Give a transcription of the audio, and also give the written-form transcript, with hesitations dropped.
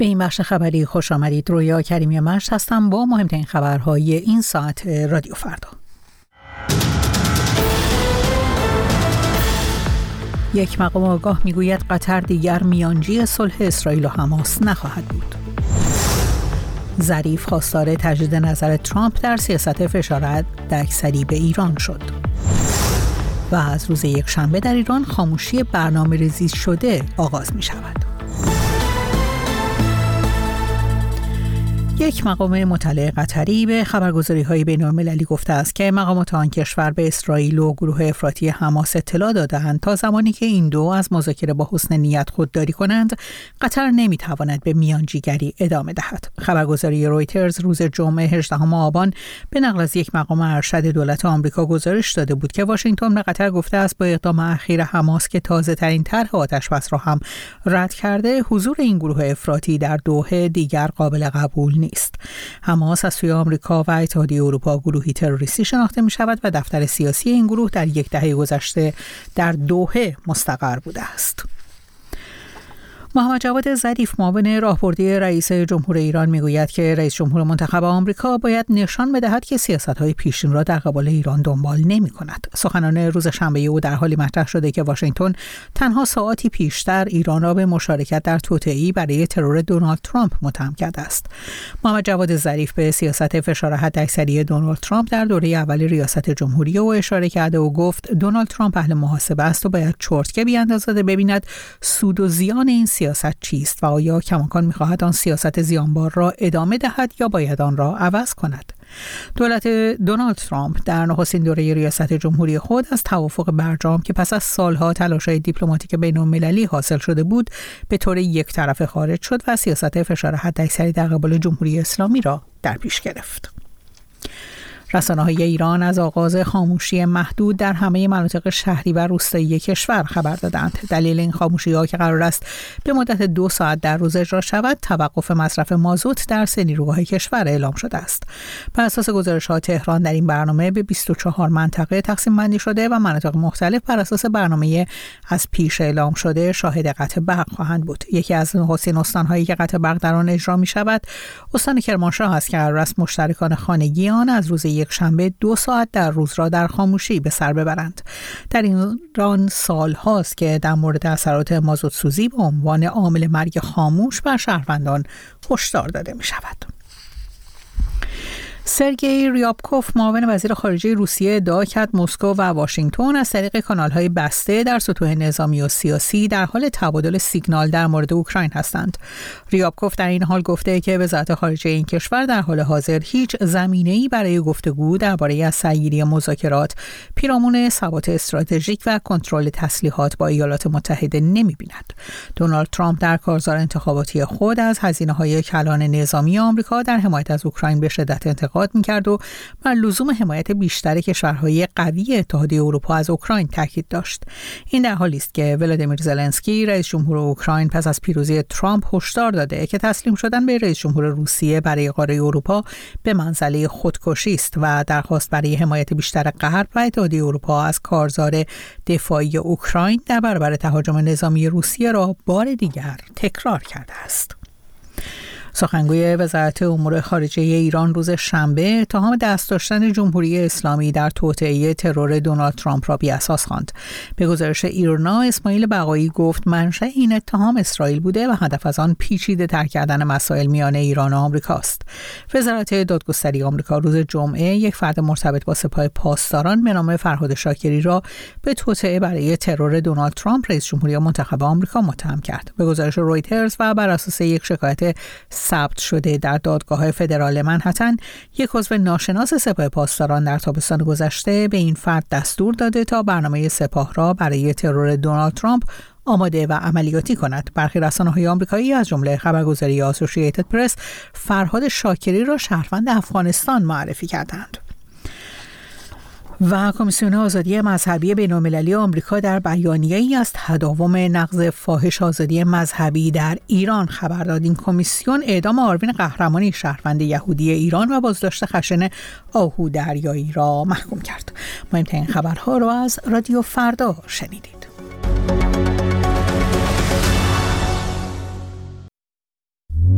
به این بخش خبری خوش آمدید. رویا کریمی مشت هستم با مهمترین خبرهای این ساعت رادیو فردا. یک مقام آگاه میگوید قطر دیگر میانجی صلح اسرائیل و حماس نخواهد بود. ظریف خواستار تجدید نظر ترامپ در سیاست فشار حداکثری به ایران شد. و از روز یکشنبه در ایران خاموشی برنامه‌ریزی شده آغاز می شود. یک مقام مطلع قطری به خبرگزاری‌های بین‌المللی گفته است که مقامات آن کشور به اسرائیل و گروه افراطی حماس اطلاع داده‌اند تا زمانی که این دو از مذاکره با حسن نیت خودداری کنند، قطر نمی‌تواند به میانجیگری ادامه دهد. خبرگزاری رویترز روز جمعه 18 آبان به نقل از یک مقام ارشد دولت آمریکا گزارش داده بود که واشنگتن به قطر گفته است با اقدام اخیر حماس که تازه‌ترین طرح آتش‌بس را هم رد کرده، حضور این گروه افراطی در دوحه دیگر قابل قبول نیست. حماس از سوی آمریکا و اتحادیه اروپا گروهی تروریستی شناخته می شود و دفتر سیاسی این گروه در یک دهه گذشته در دوحه مستقر بوده است. محمد جواد ظریف معاون راهبردی رئیس جمهور ایران میگوید که رئیس جمهور منتخب آمریکا باید نشان بدهد که سیاست‌های پیشین را در قبال ایران دنبال نمی‌کند. سخنان روز شنبه او در حالی مطرح شده که واشنگتن تنها ساعاتی پیشتر ایران را به مشارکت در توطئه‌ای برای ترور دونالد ترامپ متهم کرده است. محمد جواد ظریف به سیاست فشار حداکثری دونالد ترامپ در دوره اول ریاست جمهوری او اشاره کرده و گفت دونالد ترامپ اهل محاسبه است و باید چرتکه بیاندازد ببیند سود و زیان این سیاست چیست و آیا کماکان می‌خواهد آن سیاست زیانبار را ادامه دهد یا باید آن را عوض کند. دولت دونالد ترامپ در نخستین دوره ریاست جمهوری خود از توافق برجام که پس از سالها تلاش‌های دیپلماتیک بین‌المللی حاصل شده بود به طور یک طرفه خارج شد و سیاست فشار حداکثری در قبال جمهوری اسلامی را در پیش گرفت. رسانه‌های ایران از آغاز خاموشی محدود در همه مناطق شهری و روستایی کشور خبر دادند. دلیل این خاموشی‌ها که قرار است به مدت 2 ساعت در روز اجرا شود، توقف مصرف مازوت در سه نیروگاه کشور اعلام شده است. بر اساس گزارش‌ها تهران در این برنامه به 24 منطقه تقسیم بندی شده و مناطق مختلف بر اساس برنامه از پیش اعلام شده شاهد قطع برق خواهند بود. یکی از نخستین استان‌هایی که قطع برق در آن اجرا می‌شود، استان کرمانشاه است که قرار است مشترکان خانگی آن از روز یکشنبه 2 ساعت در روز را در خاموشی به سر ببرند. در ایران سال هاست که در مورد اثرات مازوت سوزی به عنوان عامل مرگ خاموش بر شهروندان هشدار داده می شود. سرگئی ریابکوف معاون وزیر خارجه روسیه ادعا کرد مسکو و واشنگتن از طریق کانال‌های بسته در سطوح نظامی و سیاسی در حال تبادل سیگنال در مورد اوکراین هستند. ریابکوف در این حال گفته که وزارت خارجه این کشور در حال حاضر هیچ زمینه‌ای برای گفتگو درباره از سعی‌گیری مذاکرات پیرامون ثبات استراتژیک و کنترل تسلیحات با ایالات متحده نمی‌بیند. دونالد ترامپ در کارزار انتخاباتی خود از هزینه‌های کلان نظامی آمریکا در حمایت از اوکراین به شدت انتقاد می‌کرد و بر لزوم حمایت بیشتر کشورهای قوی اتحادیه اروپا از اوکراین تاکید داشت. این در حالی است که ولادیمیر زلنسکی رئیس جمهور اوکراین پس از پیروزی ترامپ هشدار داده که تسلیم شدن به رئیس جمهور روسیه برای قاره اروپا به منزله خودکشی است و درخواست برای حمایت بیشتر غرب و اتحادیه اروپا از کارزار دفاعی اوکراین در برابر تهاجم نظامی روسیه را بار دیگر تکرار کرده است. سخنگوی وزارت امور خارجه ایران روز شنبه اتهام دست داشتن جمهوری اسلامی در توطئه ترور دونالد ترامپ را بی‌اساس خواند. به گزارش ایرنا، اسماعیل بقایی گفت منشأ این اتهام اسرائیل بوده و هدف از آن پیچیده‌تر کردن مسائل میان ایران و آمریکا است. وزارت دادگستری آمریکا روز جمعه یک فرد مرتبط با سپاه پاسداران به نام فرهاد شاکری را به توطئه برای ترور دونالد ترامپ رئیس جمهوری منتخب آمریکا متهم کرد. به گزارش رویترز و بر اساس یک شکایت ثبت شده در دادگاه فدرال منهتن، یک عضو ناشناس سپاه پاسداران در تابستان گذشته به این فرد دستور داده تا برنامه سپاه را برای ترور دونالد ترامپ آماده و عملیاتی کند. برخی رسانه‌های آمریکایی از جمله خبرگزاری آسوشییتد پرس فرهاد شاکری را شهروند افغانستان معرفی کردند. و کمیسیون آزادی مذهبی بین‌المللی آمریکا در بیانیه‌ای از تداوم نقض فاحش آزادی مذهبی در ایران خبر داد. این کمیسیون اعدام آروین قهرمانی شهروند یهودی ایران و بازداشت خشن آهو دریایی را محکوم کرد. مهمترین خبرها را از رادیو فردا شنیدید.